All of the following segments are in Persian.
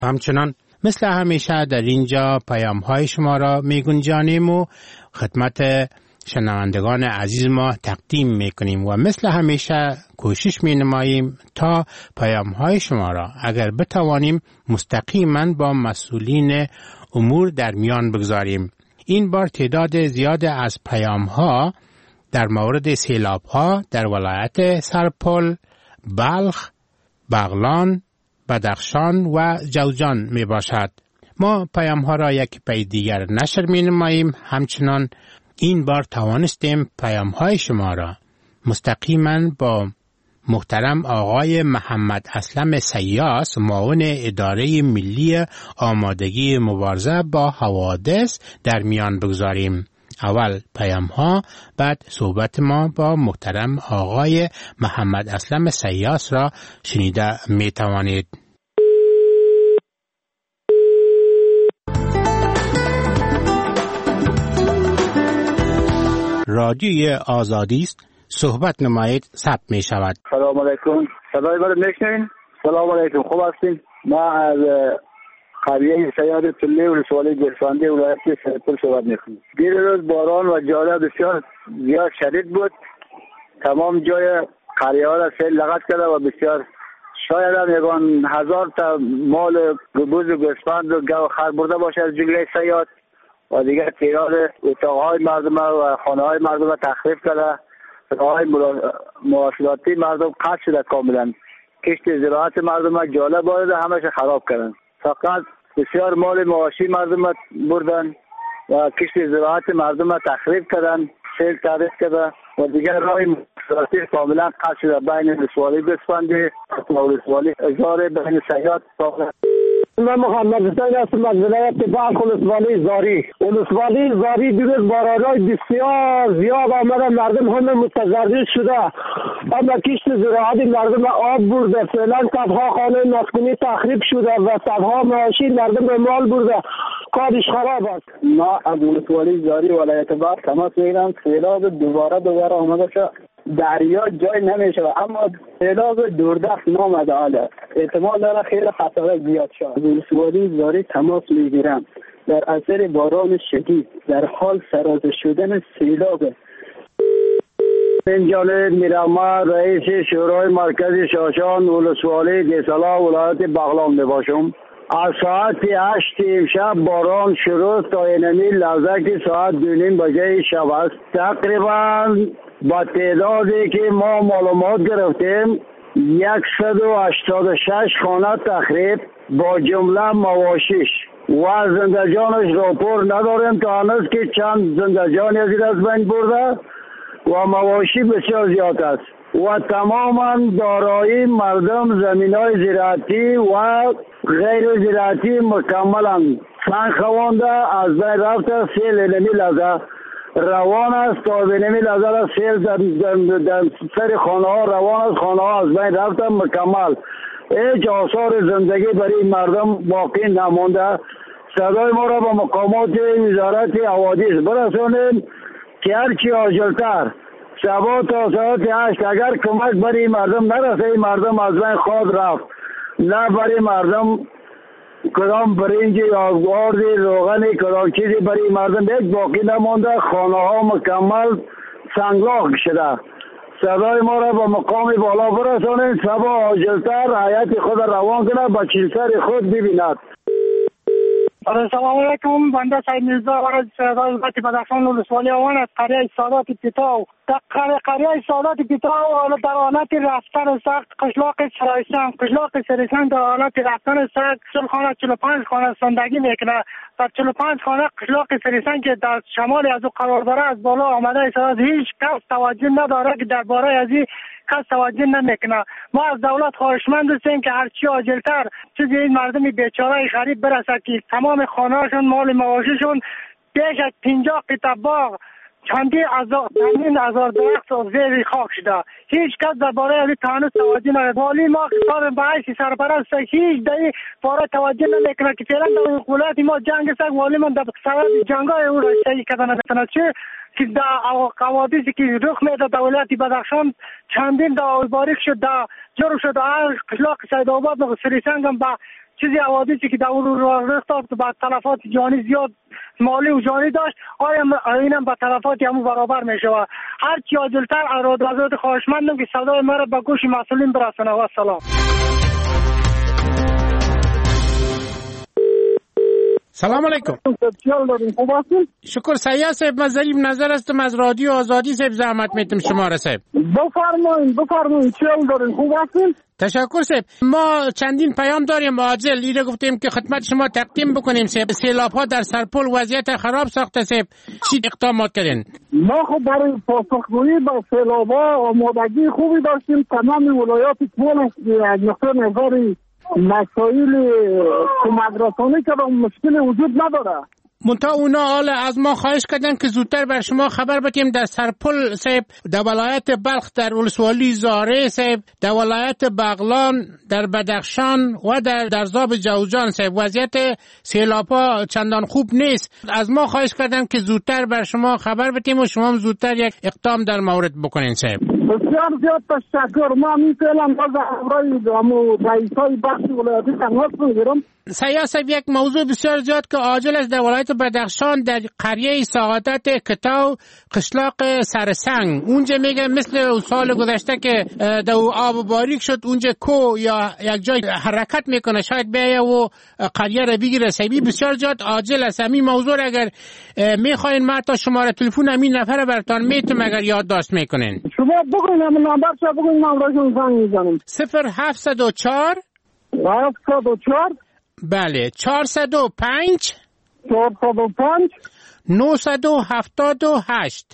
همچنان مثل همیشه در اینجا پیام های شما را می گنجانیم و خدمت شنوندگان عزیز ما تقدیم می کنیم و مثل همیشه کوشش می نماییم تا پیام های شما را اگر بتوانیم مستقیما با مسئولین امور در میان بگذاریم. این بار تعداد زیاد از پیام ها در مورد سیلاب ها در ولایت سرپل، بلخ، بغلان، بدخشان و جوزجان می باشد. ما پیام ها را یک پی دیگر نشر می نماییم. همچنان این بار توانستیم پیام های شما را مستقیما با محترم آقای محمد اسلم سیاس، معاون اداره ملی آمادگی مبارزه با حوادث در میان بگذاریم. اول پیام ها، بعد صحبت ما با محترم آقای محمد اسلم سیاس را شنیده می توانید. رادیوی آزادی است، صحبت نمایید، ثبت می شود. سلام علیکم، صدای من میشنوین؟ سلام علیکم، خوب هستین؟ ما از قریه سیاد پله ولسوالی گرفنده ولایت سرپل صحبت میکنیم. دیر روز باران و جاده بسیار زیاد شدید بود. تمام جای قریه ها را سیل لغت کرده و بسیار شاید هم 1000 تا مال گوز و گوسفند و گو خر برده باشه از جمله سیاد و دیگر تعداد اتاقهای مردم و خانه های مردم را تخریب کرده. راههای مواصلاتی مردم قطع شده کاملا. کشت زراعت مردم را جاله بارده همش خراب کردن. فقط بسیار مال مواشی مردم را بردن و کشت زراعت مردم را تخریب کردن، سیل تعریف کرده و دیگر راهی مواصلاتی کاملا قطع شده بین ولسوالی گوسفندی و ولسوالی ازاره بین سیاد. من محمد حسین هستم از ولایت بلخ ولسوالی زاری. ولسوالی زاری دیروز باران‌های بسیار زیاد آمده، مردم همه متضرر شده. اما کشت زراعتی مردم آب برده، فعلا صدها خانه مسکونی تخریب شده و صدها مواشی مردم به مال برده. کارش خراب است. ما از ولسوالی زاری ولایت بلخ تماس میگیرم. سیلاب دوباره آمده شد. دریا جای نمیشه اما سیلاب دوردست نامده آله. احتمال داره خیلی خطر زیاد شد. ولسوالی زاری تماس میگیرم. در اثر باران شدید در حال سرازیر شدن سیلاب. من جانب میرما رئیس شورای مرکزی شاشان ولسوالی گیسالا ولایت بغلان میباشم. از ساعت 8 امشب باران شروع تا اینمی لحظه که ساعت 2:30 بجه شب است. تقریبا با تعدادی که ما معلومات گرفتیم 186 خانه تخریب با جمله مواشیش و زنده جانش راپور نداریم تا هنوز که چند زنده جانی از بین برده و مواشی بسیار زیاد است و تماما دارایی مردم زمینای زراعتی و غیر زراعتی مکملا سنگ خوانده از بین رفته. سیل علمی لحظه روان است تا بینمی لحظه سیل در سر خانه ها روان است. خانه ها از بین رفته مکمل. هیچ آثار زندگی برای مردم باقی نمانده. صدای ما را به مقامات وزارت حوادث برسانید که هرچی عاجلتر شبا تا ساعت 8 اگر کمک برای مردم نرسه، مردم از بین خود رفت. نه برای مردم کدام برنج یا گارد روغن کدام چیزی برای مردم هیچ باقی نمانده. خانه ها مکمل سنگلاخ شده. صدای ما را به مقام بالا برسانید. شبا عاجلتر حیات خود روان کنه به چیلسر خود ببیند. سلام علیکم، بنده سید میرزا وارد صدای وزارت بدخشان ولسوالی آوان از قریه سادات پیتاو. در قریه سادات پیتاو در حالت رفتن سخت قشلاق سریسان در حالت رفتن سخت 45 خانه زندگی میکنه و 45 خانه قشلاق سریسان که در شمال از او قرار داره از بالا آمده است. هیچ کس توجه نداره که درباره از این کس توجه نمیکنه. ما از دولت خواهشمند هستیم که هرچی عاجلتر چیزی این مردم بیچاره غریب برسه که تمام خانه‌هاشون مال مواشیشون بیش از 50 قطعه باغ چندین هزار درخت زیر خاک شده. هیچ کس درباره از تانوس توجه نداره. والی ما خطاب به حیث سرپرست هیچ در باره توجه نمیکنه که فعلا در ولایت ما جنگ است. والی من در سبب جنگای او را شریک کردن چه که در حوادثی که رخ میده در ولایت بدخشان چندین باریک شد، جرم شد. قشلاق سیدآباد و سریسنگ هم با چیزی حوادثی که در اون راه افتاد با تلفات جانی زیاد مالی و جانی داشت، آیا اینم با تلفات همون برابر میشه؟ و هر چی عاجلتر ارادت خواهشمندم که صدای ما را به گوش مسئولین برسونه. و سلام. سلام علیکم. شکر سیاه صاحب، من ظریف نظر هستم از رادیو آزادی صاحب، زحمت میتم شما را صاحب. بفرمایید چی دارین؟ خوب هستین؟ تشکر صاحب. ما چندین پیام داریم عاجل، ایره گفتیم که خدمت شما تقدیم بکنیم صاحب. سیلاب ها در سرپل وضعیت خراب ساخته صاحب، چی اقدامات کردین؟ ما خب برای پاسخگویی به سیلاب ها آمادگی خوبی داشتیم. تمام ولایات کل از نقطه نظر مسائل کمک رسانی که مشکل وجود نداره. منتها اونا حالا از ما خواهش کردن که زودتر بر شما خبر بدیم در سرپل صاحب، در ولایت بلخ، در ولسوالی زاره صاحب، در ولایت بغلان، در بدخشان و در درزاب جوزجان صاحب وضعیت سیلاب‌ها چندان خوب نیست. از ما خواهش کردن که زودتر بر شما خبر بدیم و شما هم زودتر یک اقدام در مورد بکنین صاحب. بسیار زیاد تشکر. ما می‌فعلم باز امروز رئیسای بخش ولایتی تماس می‌گیرم. سیاه صاحب، یک موضوع بسیار زیاد که عاجل است در ولایت بدخشان، در قریه سعادت کتاو قشلاق سرسنگ، اونجا میگه مثل سال گذشته که در آب باریک شد اونجا کو یا یک جای حرکت میکنه، شاید بیایه و قریه را بگیره. سیبی بسیار زیاد عاجل است. همین موضوع اگر میخواین ما تا شماره تلفن همین نفر براتون میتونم اگر یادداشت میکنین. شما بگوین همین نمبر شما بگوین، من براتون زنگ میزنم. 0704 بله 405 978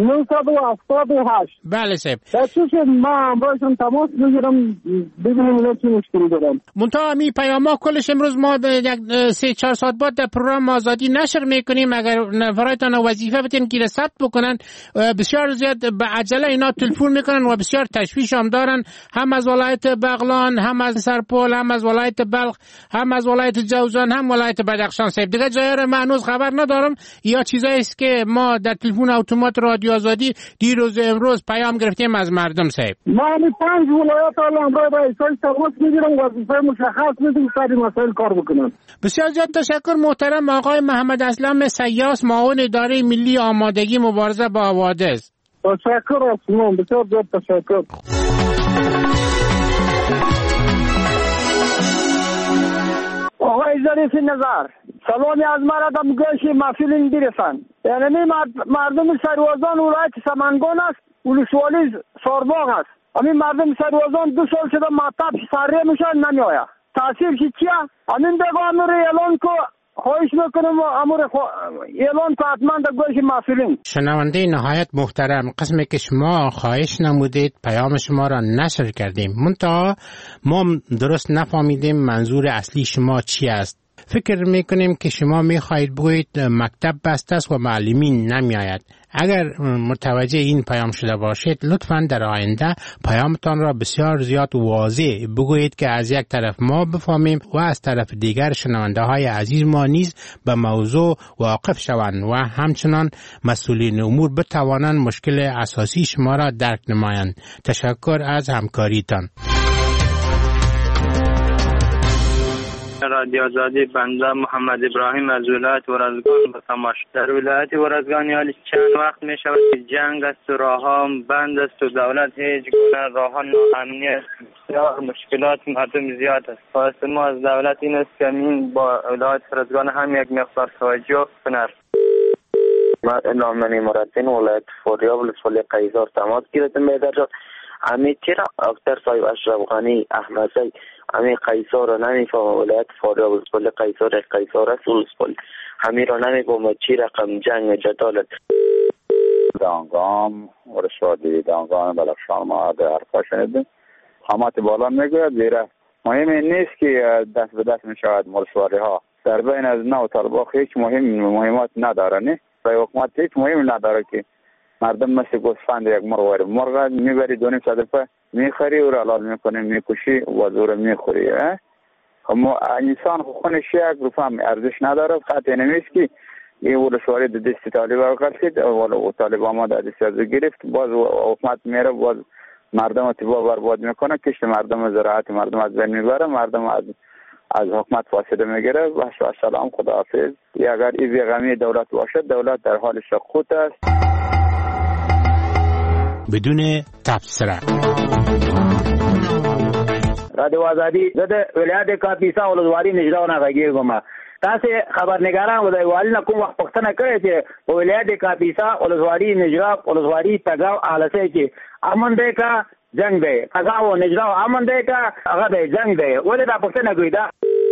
بله صاحب. بچه ما امروزشون تماس میگیرم ببینیم چی مشکلی دارم. منتها می پیاما کلش امروز ما به 3-4 ساعت بعد در پروگرام آزادی نشر میکنیم. اگر نفرایتان وظیفه بتین که ثبت بکنن، بسیار زیاد به عجله اینا تلفن میکنن و بسیار تشویش هم دارن، هم از ولایت بغلان، هم از سرپل، هم از ولایت بلخ، هم از ولایت جوزجان، هم ولایت بدخشان صاحب. دیگه جای را من هنوز خبر ندارم، یا چیزایی است که ما در تلفن اتومات رادیو آزادی دیروز امروز پیام گرفتیم از مردم صاحب. ما 5 ولایت امروز رئیسای تماس میگیرم، وظیفه مشخص میدیم سر مسائل کار بکنن. بسیار زیاد تشکر محترم آقای محمد اسلم سیاس، معاون اداره ملی آمادگی مبارزه با حوادث. تشکر از شما، بسیار زیاد تشکر. آقای ظریف نظر، سلامی از مرد گوشی مسئولین برسند. یعنی مردم سروازان ولایت سمنگان است، ولسوالی سارباغ است. همین مردم سروازان 2 سال شده مطب سریع میشن نمیآید. تاثیر چیه؟ همین بگو امور اعلان کو، خواهش میکنم امور اعلان کو حتما در گوش مسئولین. شنونده نهایت محترم، قسمی که شما خواهش نمودید پیام شما را نشر کردیم، منتها ما درست نفهمیدیم منظور اصلی شما چی است. فکر میکنیم که شما میخواهید بگویید مکتب بسته است و معلمین نمیآید. اگر متوجه این پیام شده باشید، لطفاً در آینده پیامتان را بسیار زیاد واضح بگویید که از یک طرف ما بفهمیم و از طرف دیگر شنونده های عزیز ما نیز به موضوع واقف شوند و همچنان مسئولین امور بتوانند مشکل اساسی شما را درک نمایند. تشکر از همکاریتان. رادیو آزادی، بنده محمد ابراهیم از ولایت ورزگان به تماش. در ولایت ورزگان حالی چند وقت می شود که جنگ است و راه‌ها بند است و دولت هیچ گونه راه‌ها ناامنی است. بسیار مشکلات مردم زیاد است. خواست ما از دولت این است که این با ولایت ورزگان هم یک مقدار توجه کند. من نامنی مرتین ولایت فاریاب ولسوالی قیزار تماس گرفتم می‌دارم. امی چرا اکتر صاحب اشرف غنی احمدی امی قیصر را نمیفهم، ولایت فاریاب ولسوالی قیصر است ولسوالی همی را نمیفهم چی رقم جنگ جدالت. دانگام ولسوالی دانگام بلخشان ما در حرفا شنیدیم. حمات بالا میگوید زیرا مهم نیست که دست به دست میشود ولسوالی ها در بین از نو طالباخ هیچ مهمات نداره. نه برای حکومت هیچ مهم نداره که مردم مثل گوسفند یک مرغ میبری 2.5 روپیه میخری و را حلال میکنی میکشی و زور میخوری. اما انسان خونش 1 روپیه ارزش نداره. قطعی نمیست که این ولسوالی در دست طالبا قرصید و طالبا ما در دست از گرفت، باز حکومت میره باز مردم تباه برباد میکنه، کشت مردم زراعت مردم از بین میبره، مردم از از حکومت فاصله میگیره. و سلام، خداحافظ. اگر این غمی دولت باشد، دولت در حال سقوط است. بدون تبصره رادیو آزادی زده ولایت کاپیسا ولسوالۍ نجراب نه غږیږم. تاسو خبرنګاران ولای والي کوم وخت پښتنه کړی چې په ولایت کاپیسا ولسوالۍ نجراب ولسوالۍ تګاو اهلسه کې امن دی کا جنگ دی، تګاو نجراب امن دی کا هغه دی جنگ دی، ولې دا پښتنه کوي دا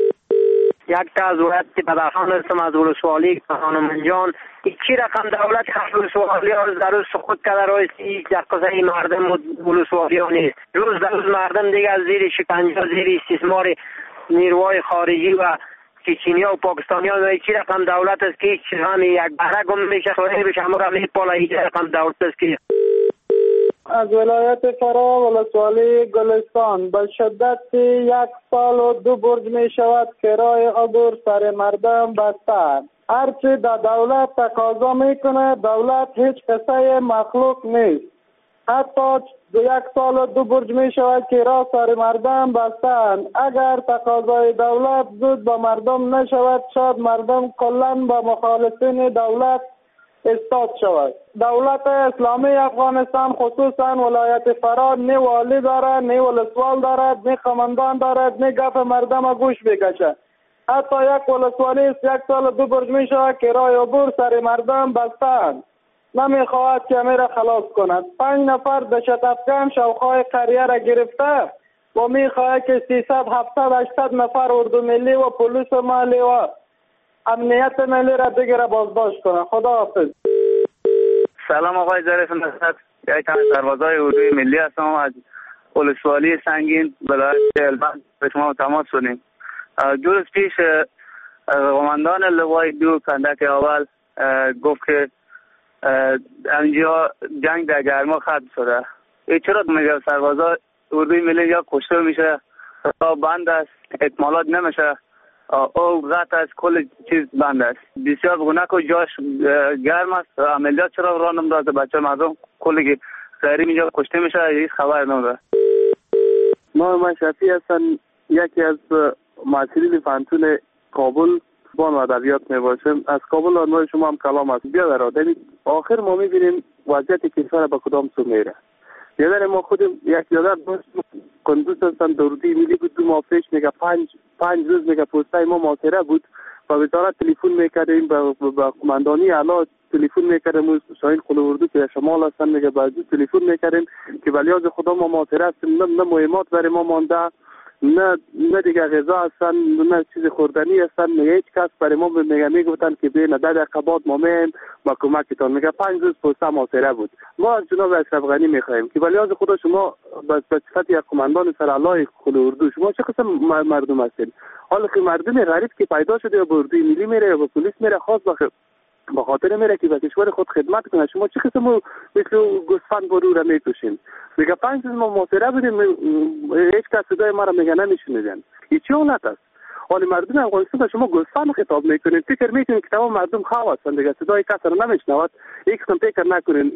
یک تا از ولایت بدخشان هستم از ولسوالی خانم جان. چی رقم دولت هر ولسوالی ها در سقوط کرده رایستی در قضای مردم ولسوالی ها نیست. روز در روز مردم دیگه از زیر شکنجه زیر استثمار نیروهای خارجی و چینی ها و پاکستانی ها. چی رقم دولت است که هیچ همه یک بهره گم میشه خواهی بشه همه را میپاله. هیچ رقم دولت است که از ولایت فرا ولسوالی گلستان به شدت 1 سال و 2 برج می شود کرای عبور سر مردم بسته. هرچی در دولت تقاضا میکنه دولت هیچ کسی مخلوق نیست. حتی 1 سال و 2 برج می شود کرای سر مردم بسته. اگر تقاضای دولت زود به مردم نشود شاید مردم کلا به مخالفین دولت استاد شود. دولت اسلامی افغانستان خصوصا ولایت فرا نه والی دارد، نه ولسوال دارد، نه قماندان دارد، نه گپ مردم گوش بکشه. حتی یک ولسوالی 1 سال و 2 برج می شود کرای عبور سر مردم بستند. نمیخواهد که میره خلاص کند. 5 نفر دهشت افکن شوخای قریه را گرفته و میخواهد که 300 700 800 نفر اردو ملی و پلیس مالی و امنیت ملی را بگیره بازداشت کنه. خداحافظ. سلام آقای ظریف نصرت، یک تن سربازای اردوی ملی هستم از ولسوالی سنگین ولایت البرز به شما تماس شدیم. 2 روز پیش قماندان لوای 2 کندک اول گفت که اینجا جنگ در گرما ختم شده. چرا میگه سربازای اردوی ملی یا کشته میشه یا بند است، اکمالات نمیشه او قطع از کل چیز بند است. بسیار گونه که جاش گرم است. عملیات چرا راه نمیدازه؟ بچه مردم کلی که غیری اینجا کشته میشه هیچ خبر نمیده. من شفیع هستم، یکی از معلولین فنتون کابل بان و ادبیات میباشم. از کابل آنوای شما هم کلام است. بیا در آخر ما میبینیم وضعیت کشور به کدام سو میره. یادر ما خودم یک یادر کندوز هستن دردی ملی بود 2 ماه پیش میگه 5 روز میگه پوستای ما محاصره بود و وزارت تلفن میکردیم به قماندانی اعلی تلفن میکردیم شاهین قلو اردو که شمال هستن میگه بعضی تلفن میکردیم که ولیاز خدا ما محاصره هستیم، نه مهمات برای ما مانده، نه دیگه غذا هستن، نه چیز خوردنی هستن، نه هیچ کس برای ما میگفتن که بین 10 دقیقه بعد ما میایم ما کمکتان. میگه 5 روز پوسته محاصره بود. ما از جناب اشرف غنی میخوایم که ولیاز خدا شما به صفت یک قماندان سرعلای قلو اردو شما چه قسم مردم هستین؟ حالا که مردم غریب که پیدا شده یا به اردوی ملی میره یا به پلیس میره خاص به خاطر میره که به کشور خود خدمت کنه، شما چه قسم مثل گوسفند برو را میکشین؟ میگه 5 روز ما محاصره بودیم هیچ کس صدای ما را میگه نمیشنیدن. این چه حالت است؟ حالا مردم افغانستان شما گوسفند خطاب میکنین، فکر میکنین که تمام مردم خواه هستن دیگه صدای کس را نمیشنود. یک قسم فکر نکنین.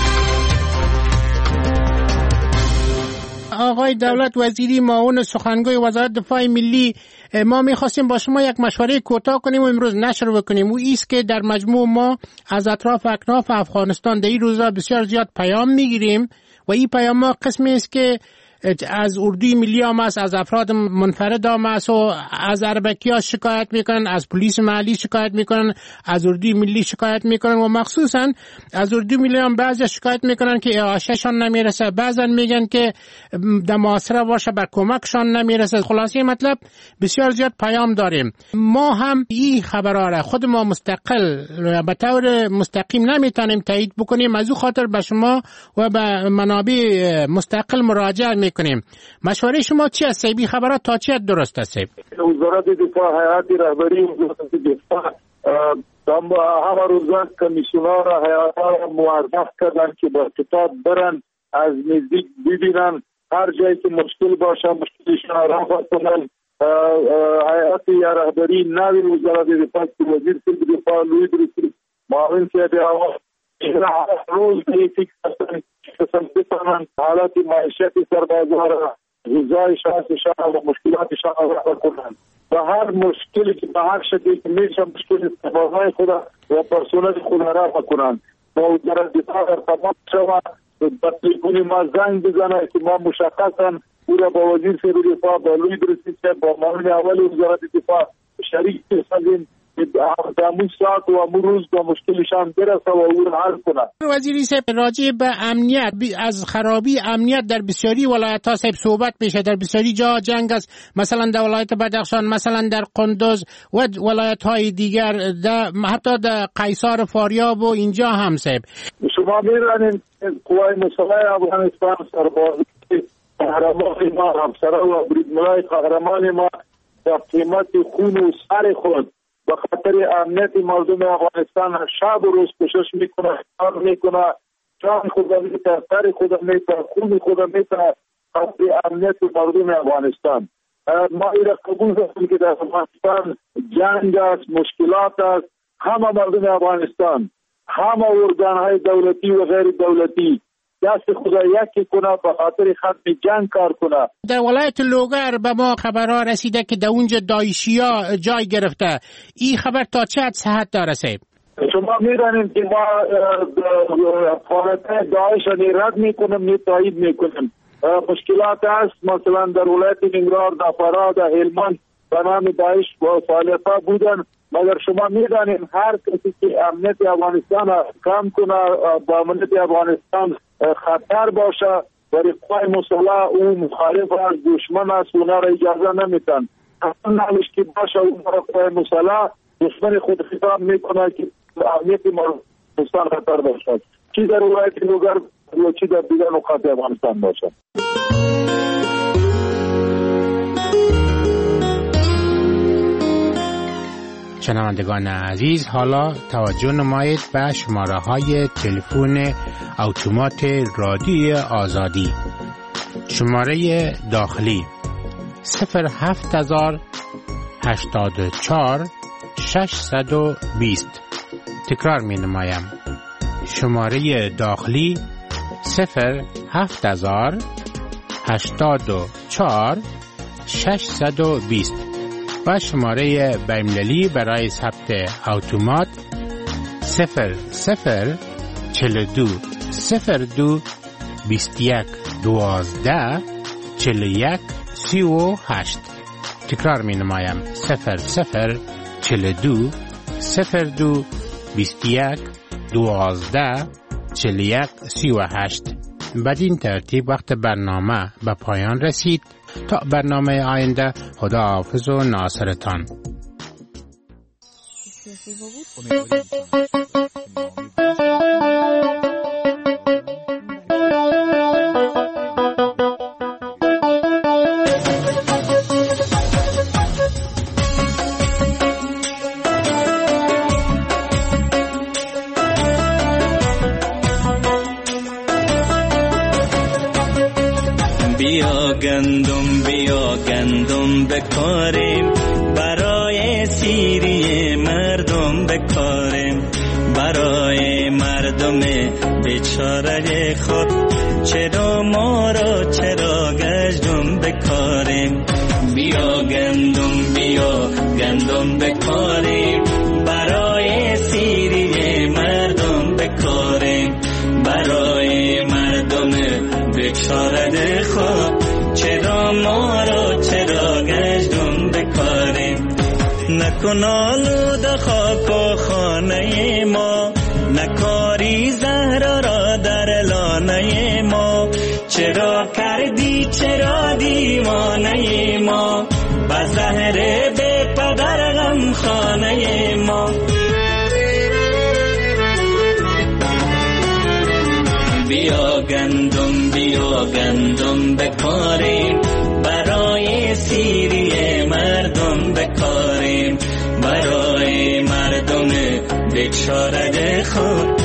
آقای دولت وزیری معاون سخنگوی وزارت دفاع ملی، ما میخواستیم با شما یک مشوره کوتاه کنیم و امروز نشر بکنیم. او ایست که در مجموع ما از اطراف اکناف افغانستان در این روزا بسیار زیاد پیام میگیریم و این پیام ها قسمی است که از اردوی ملی هم است، از افراد منفرد هم است و از اربکی ها شکایت میکنن، از پلیس محلی شکایت میکنن، از اردوی ملی شکایت میکنن و مخصوصا از اردوی ملی هم بعضی شکایت میکنن که اعاشهشان نمیرسه، بعضا میگن که در محاصره باشه بر کمکشان نمیرسه. خلاصه مطلب بسیار زیاد پیام داریم. ما هم این خبرها را خود ما مستقل به طور مستقیم نمیتونیم تایید بکنیم، از او خاطر به شما و به منابع مستقل مراجعه میکنیم. مشوره شما چی است؟ بی خبرات تا چی درست است؟ وزارت دفاع هیئت رهبری وزارت دفاع همه روزان کمیسیون‌ها را هیئت‌ها را موظف کردن که با کتاب برن از نزدیک ببینن، هر جایی که مشکل باشه مشکلشان را رفع کنن. هیئت رهبری نوی وزارت دفاع وزیر دفاع لوی درستی معاون صاحب هوا روز فکر کردن حالت معیشت سربازان را غذای شخصشان و مشکلاتشان را کنند و هر مشکلی که به هر شکلی که میشه مشکل استفاده خود و پرسنل خود را بکنند با وزارت دفاع ارتباط شود با تلفن ما زنگ بزنه که ما مشخصا او را با وزیر سر دفاع با لوی درستی با معاون اول وزارت دفاع شریک سازیم در امون ساعت و امون روز با مشکلشان برسه و او را حل کنه. وزیری صاحب راجع به امنیت از خرابی امنیت در بسیاری ولایت ها صاحب صحبت میشه. در بسیاری جا جنگ است، مثلا در ولایت بدخشان، مثلا در قندوز و ولایت های دیگر، حتی در قیصار فاریاب و اینجا هم صاحب. شما می‌دانید قوای مسلح افغانستان سربازی قهرمان ما همسره و بریدمنای قهرمان ما در قیمت خون و سر خود به خاطر امنیت مردم افغانستان شب و روز کوشش میکنه، کار میکنه، جان خود میتونه، سر خود میتونه، خون خود میتونه خاطر امنیت مردم افغانستان. ما ایره قبول داریم که در افغانستان جنگ است، مشکلات است. همه مردم افغانستان، همه ارگانهای دولتی و غیر دولتی دست خدا یکی کنه به خاطر ختم جنگ کار کنه. در ولایت لوگر به ما خبرها رسیده که در اونجا داعشیا جای گرفته. این خبر تا چه حد صحت داره صاحب؟ شما میدانید که ما فعالیت داعش را رد میکنیم، نه تایید میکنیم. مشکلات است، مثلا در ولایت ننگرهار، در فراه، در هلمند به نام داعش فعالیت بودن، مگر شما میدانید هر کسی که امنیت افغانستان کم کنه، با امنیت افغانستان خطر باشه، برای قوای مسلح او مخالف است، دشمن است، اونا را اجازه نمیتن. اصلا نمیشه که باشه اونا را قوای مسلح دشمن خود خطاب میکنه که امنیت افغانستان خطر باشد، چی در ولایت لوگر و چی در دیگر نقاط افغانستان باشد. شنوندگان عزیز، حالا توجه نمایید به شماره های تلفن اتومات رادیوی آزادی. شماره داخلی 07084 620. تکرار می نمایم. شماره داخلی 07084 620 و شماره بین‌المللی برای ثبت اتومات 0042 02 21 12 41 38. تکرار می نمایم 0042 02 21 12 41 38. بدین ترتیب وقت برنامه به پایان رسید. تا برنامه آینده، خدا حافظ و ناصرتان. بیا گندم بکاریم، برای سیری مردم بکاریم، برای مردم بیچاره خود چرا ما را چرا گشتم بکاریم. بیا گندم بکاریم، برای سیری مردم بکاریم، برای مردم بیچاره خود چرا ما را چرا گشتم بکاریم. نکن آلود خاک و خانه ما، نکاری زهر را در لانه ما. چرا کردی چرا دیوانه ما، با زهر بی پدر غم خانه ما. بیا گندم بکاریم، برای سیری مردم بکاریم، برای مردم بیچاره خود